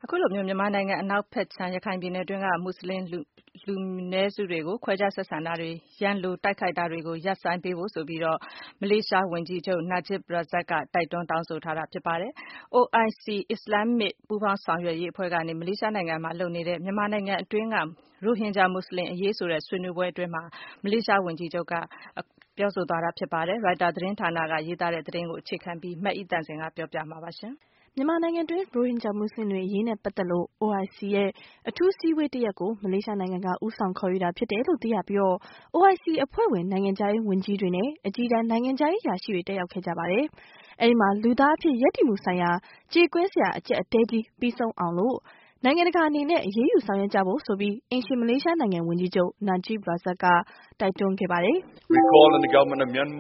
အခုလိုမျိုးမြန်မာနိုင်ငံအနောက်ဘက်ခြမ်းရခိုင်ပြည်နယ်တွင်းကမွတ်စလင်လူနည်းစုတွေကိုခွဲခြားဆက်ဆံတာတွေရန်လိုတိုက်ခိုက်တာတွေကိုရပ်ဆိုင်းပေးဖို့ဆိုပြီးမလေးရှားဝန်ကြီးချုပ် Najib Razak ကတိုက်တွန်းတောင်းဆိုထားတာဖြစ်ပါတယ်။ OIC အစ္စလာမစ်ပူးပေါင်းဆောင်ရွက်ရေးအဖွဲ့ကနေမလေးရှားနိုင်ငံမှာလုပ်နေတဲ့မြန်မာနိုင်ငံအတွင်းကရိုဟင်ဂျာမွတ်စလင်အရေးဆိုတဲ့ဆွေးနွေးပွဲအတွင်းမလေးရှားဝန်ကြီးချုပ်ကပြောဆိုသွားတာဖြစ်ပါတယ်။ Reuters သတင်းဌာနကရေးသားတဲ့သတင်းကိုအခြေခံပြီးမအိသန့်စင်ကပြောပြမှာပါ။မြန်မာနိုင်ငံတွင်းရိုဟင်ဂျာမွတ်စလင်တွေအရေးနဲ့ပတ်သက်လို့ OIC ရဲ့အထူးအစည်းအဝေးတရပ်ကိုမလေးရှားနိုင်ငံကဦးဆောင်ခေါ်ယူတာဖြစ်တယ်လို့သိရပြီးOIC အဖွဲ့ဝင်နိုင်ငံခြားရေးဝန်ကြီးတွေနဲ့အကြီးတန်းနိုင်ငံခြားရေးအရာရှိတွေတက်ရောက်ခဲ့ကြပါတယ်။ အဲဒီမှာလူသားအဖြစ်ရပ်တည်မှုဆိုင်ရာကြေကွဲစရာအကျပ်အတည်းကြီးပြီးဆုံးအောင်လို့နိုင်ငံတကာအနေနဲ့အရေးယူဆောင်ရွက်ကြဖို့ဆိုပြီးအိမ်ရှင်မလေးရှားနိုင်ငံဝန်ကြီးချုပ် Najib Razak ကတိုက်တွန်းခဲ့ပါတယ်။ရိုဟင်ဂျာမွတ်စလင်တွေအ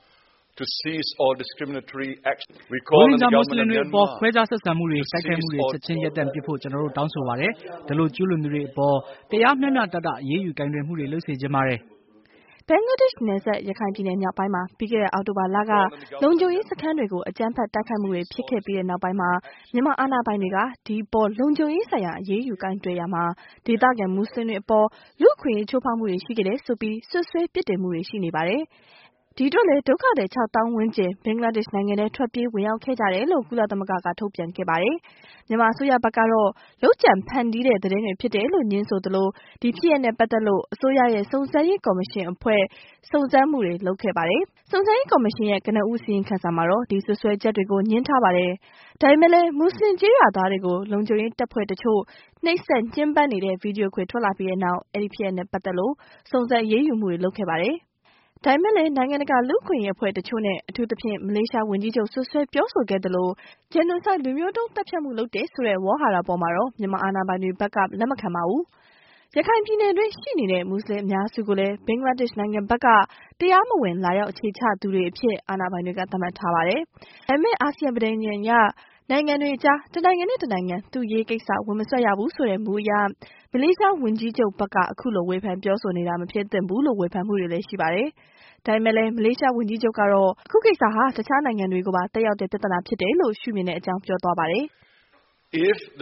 ပေါ်ခွဲခြားဆက်ဆံမှုတွေတိုက်ခိုက်မှုတွေချက်ချင်းရပ်တန့်ပစ်ဖို့ကျနော်တို့တောင်းဆိုပါတယ်။ဒီလိုကျူးလွန်သူတွေအပေါ်တရားမျှမျှတတအရေးယူကိုင်တွယ်မှုတွေလုပ်စေချင်ပါတယ်။ဘင်္ဂလားဒေ့ရှ်နယ်စပ်ရခိုင်ပြည်နယ်မြောက်ပိုင်းမှာပြီးခဲ့တဲ့အောက်တိုဘာလကလုံခြုံရေးစခန်းတွေကိုအကြမ်းဖက်တိုက်ခိုက်မှုတွေဖြစ်ခဲ့ပြီးတဲ့နောက်ပိုင်းမြန်မာအာဏာပိုင်တွေကဒီအပေါ်လုံခြုံရေးဆိုင်ရာအရေးယူကိုင်တွယ်ရာမှာဒေသခံမွတ်စလင်တွေအပေါ်လူ့အခွင့်အရေးချိုးဖောက်မှုတွေရှိခဲ့တယ်ဆိုပြီးစွပ်စွဲပြစ်တင်မှုတွေရှိနေပါတယ်။ ဒီအတွက်လည်းဒုက္ခသည် 6 သောင်းဝန်းကျင်ဘင်္ဂလားဒေ့ရှ်နိုင်ငံထဲထွက်ပြေးဝင်ရောက်ခဲ့ကြတယ်လို့ကုလသမဂ္ဂကထုတ်ပြန်ခဲ့ပါတယ်။ မြန်မာအစိုးရဘက်ကတော့လုပ်ကြံဖန်တီးတဲ့သတင်းတွေဖြစ်တယ်လို့ငြင်းဆိုသလိုဒီဖြစ်ရပ်နဲ့ပတ်သက်လို့အစိုးရရဲ့စုံစမ်းရေးကော်မရှင်အဖွဲ့စုံစမ်းမှုတွေလုပ်ခဲ့ပါတယ်။ စုံစမ်းရေးကော်မရှင်ရဲ့ကနဦးအစီရင်ခံစာမှာတော့ဒီစွပ်စွဲချက်တွေကိုငြင်းထားပါတယ်။ ဒါပေမဲ့လည်းမွတ်စလင်ကျေးရွာသားတွေကိုလုံခြုံရေးတပ်ဖွဲ့တချို့နှိပ်စက်ညှဉ်းပန်းနေတဲ့ဗီဒီယိုခွေထွက်လာပြီးတဲ့နောက်အဲဒီဖြစ်ရပ်နဲ့ပတ်သက်လို့စုံစမ်းအရေးယူမှုတွေလုပ်ခဲ့ပါတယ်။ ဒါပေမဲ့လည်းနိုင်ငံတကာလူ့အခွင့်အရေးအဖွဲ့တချို့နဲ့အထူးသဖြင့်မလေးရှားဝန်ကြီးချုပ်စွပ်စွဲပြောဆိုခဲ့သလို Genocide လူမျိုးတုံးသတ်ဖြတ်မှုလုပ်တယ်ဆိုတဲ့ဝေါဟာရအပေါ်မှာတော့မြန်မာအာဏာပိုင်တွေဘက်ကလက်မခံပါဘူး။ ရခိုင်ပြည်နယ်တွင်းရှိနေတဲ့မွတ်စလင်အများစုကိုလည်းဘင်္ဂလားဒေ့ရှ်နိုင်ငံဘက်ကတရားမဝင်လာရောက်အခြေချသူတွေအဖြစ်အာဏာပိုင်တွေကသတ်မှတ်ထားပါတယ်။ ဒါပေမဲ့အာဆီယံပဋိဉာဉ်အရနိုင်ငံတွေအကြားတနိုင်ငံနဲ့တနိုင်ငံသူ့အရေးကိစ္စဝင်မစွက်ရဘူးဆိုတဲ့မူအရမလေးရှားဝန်ကြီးချုပ်ဘက်ကအခုလိုဝေဖန်ပြောဆိုနေတာမဖြစ်သင့်ဘူးလို့ဝေဖန်မှုတွေလည်းရှိပါတယ်။ ဒါပေမဲ့လည်းမလေးရှားဝန်ကြီးချုပ်ကတော့အခုကိစ္စဟာတခြားနိုင်ငံတွေကိုပါသက်ရောက်တဲ့ပြဿနာဖြစ်တယ်လို့ရှုမြင်တဲ့အကြောင်းပြောသွားပါတယ်။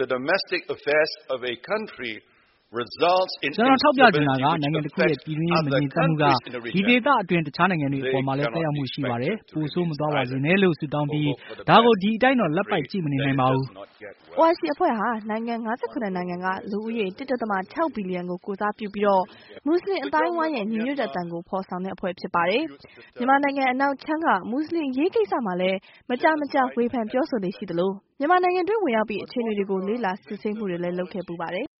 ကျနော်ထောက်ပြချင်တာကနိုင်ငံတခုရဲ့ပြည်တွင်းရေးမငြိမ်သက်မှုကဒီဒေသအတွင်းတခြားနိုင်ငံတွေအပေါ်မှာလည်းသက်ရောက်မှုရှိပါတယ်။ပိုဆိုးမသွားပါစေနဲ့လို့ဆုတောင်းပြီးဒါကိုဒီအတိုင်းတော့လက်ပိုက်ကြည့်မနေနိုင်ပါဘူး။ OIC အဖွဲ့ဟာနိုင်ငံ 57 နိုင်ငံကလူဦးရေ 1.6 ဘီလီယံကိုကိုယ်စားပြုပြီးမွတ်စလင်အသိုင်းအဝိုင်းရဲ့ညီညွတ်တဲ့အသံကိုဖော်ဆောင်တဲ့အဖွဲ့ဖြစ်ပါတယ်။ မြန်မာနိုင်ငံအနောက်ခြမ်းကမွတ်စလင်အရေးကိစ္စမှာလည်းမကြာမကြာဝေဖန်ပြောဆိုလေ့ရှိသလိုမြန်မာနိုင်ငံတွင်းဝင်ရောက်ပြီးအခြေအနေတွေကိုလေ့လာစစ်ဆေးမှုတွေလည်းလုပ်ခဲ့ဖူးပါတယ်